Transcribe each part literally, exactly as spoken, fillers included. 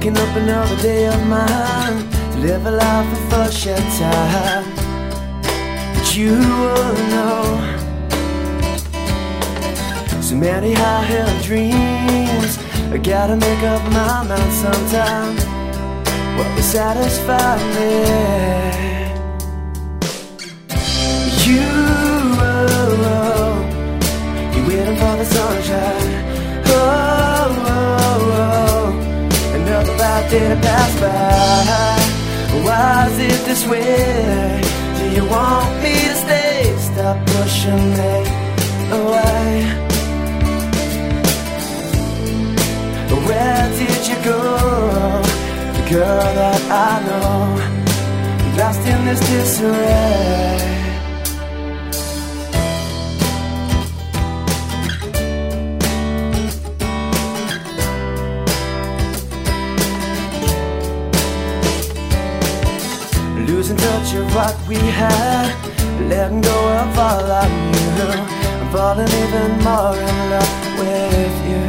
Waking up another day of mine to live a life of full shed time. But you will know so many high-held dreams. I gotta make up my mind sometime what will satisfy me. You, oh, oh, you're waiting for the sunshine. Oh, oh, oh, another bad day to pass by. Why is it this way? Do you want me to stay? Stop pushing me away. Where did you go? The girl that I know, lost in this disarray. Losing touch of what we had, letting go of all I knew. I'm falling even more in love with you.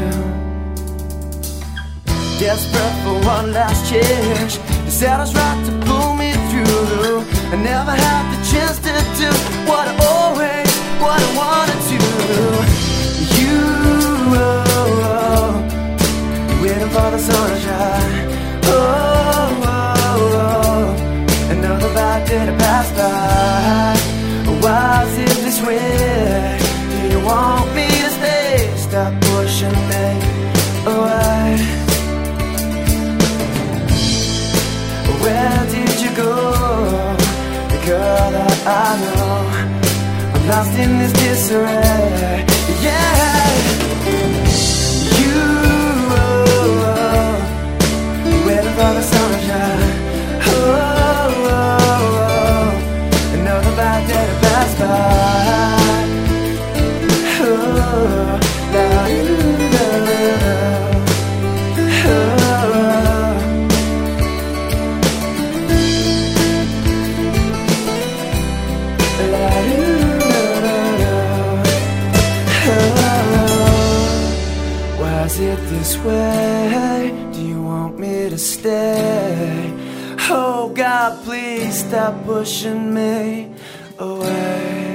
Desperate for one last chance, you said I was right to pull me through. I never had the chance to do what I always, what I wanted to. You, oh, oh, you're waiting for the sunshine. Oh, oh, oh, another bad day to pass by. Why is it this way? Do you want me to stay? Stop pushing me away. Where did you go? The girl that I know, I'm lost in this disarray. Yeah, you, oh, oh, you're waiting for the sunshine. Oh, oh, oh, another bad day to pass by. Oh, la, la, la, la. Oh. Why is it this way? Do you want me to stay? Oh God, please stop pushing me away.